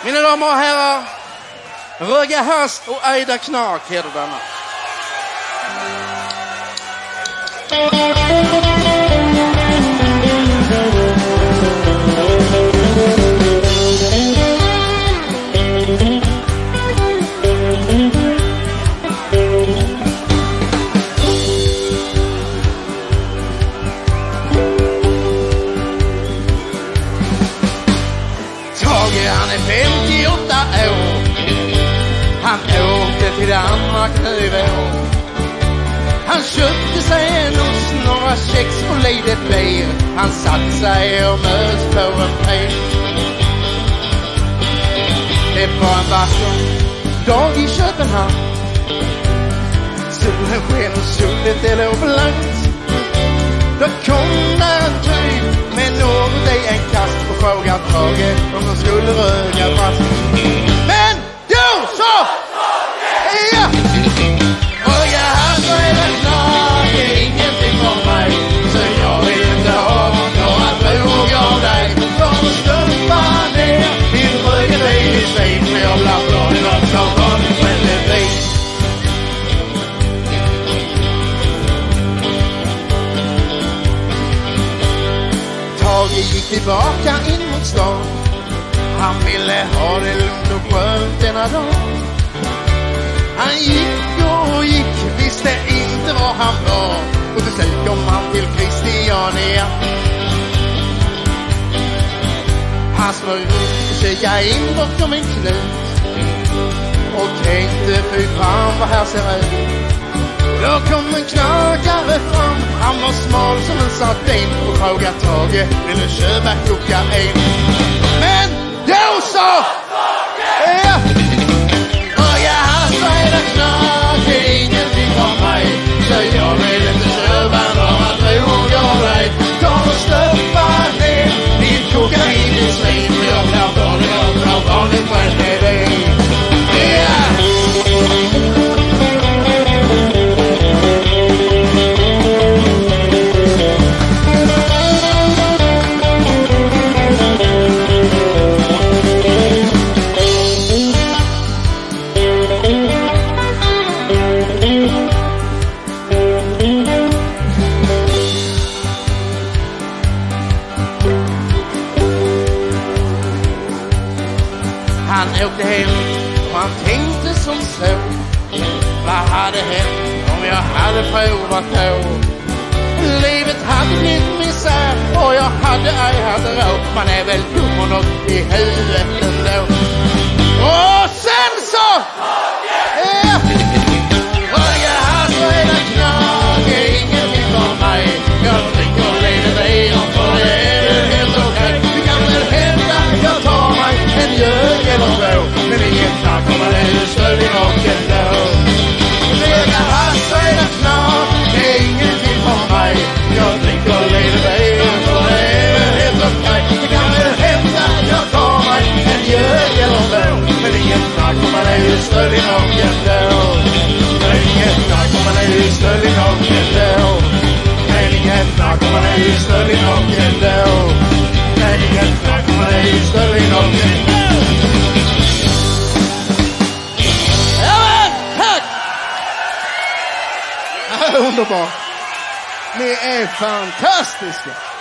Mina damer och herrar, Röga Hast och Aida Knark heter denna. Han är 58 år. Han åkte till Danmark nu i vår. Han köpte sig en ost, några kex och litet bier. Han satt sig och mös på en pil. Det var en vacker dag i Köpenhamn. Solen sken och solen det låg blankt. Då kom där en typ med något i en kast och frågade Tage om de skulle röga fast. Men då så! Ja! Röga här så är det klart, det är ingenting för mig. Så jag vill inte ha några frågor av dig. För att stumpa ner din rögeri i svin. För jag blir glad och så vanligt väldigt vis. Tage gick tillbaka in mot stan. Han ville ha det lugnt och skönt denna dag. Han gick och gick, visste inte var han var. Och till slut kom han till Christiania. Han smög runt och kikade in bakom en knut och tänkte, fy fan vad här ser ut. Då kom en knarkare fram. Han var smal som en sardin och frågade Tage, vill du köpa kokain? Men då så! Ja! Röga här så är det knark, det är ingenting för mig. Så jag vill inte köpa några droger av dig. Ta och stöpa ner din kokain i svin. För jag blir vanlig och vanligt själv med dig. Ja! Han åkte hem och han tänkte som så. Vad hade hänt om jag hade provat på? Livet hade blivit misär och jag hade ej haft råd. Man är väl dum och något i huvudet ändå. Och sen så! Ja! Röga här så är det knark, det är ingenting för mig. Jag dricker lite vin och för det är det helt okej. Det kan väl hända, jag tar mig en gög eller två. Men ingen knark kommer det ju stöld i naken då. Röga här så är det knark, det är ingenting för mig. Jag dricker lite vin och för det är det helt okej. Det kan väl hända, jag tar mig en gög eller två. Men ingen knark kommer det ju stöld i naken då. Men ingen knark kommer det ju stöld i naken då. Men ingen knark kommer det ju stöld i naken då. Men ingen knark kommer det ju stöld i naken då. Underbart. Ni är fantastiska.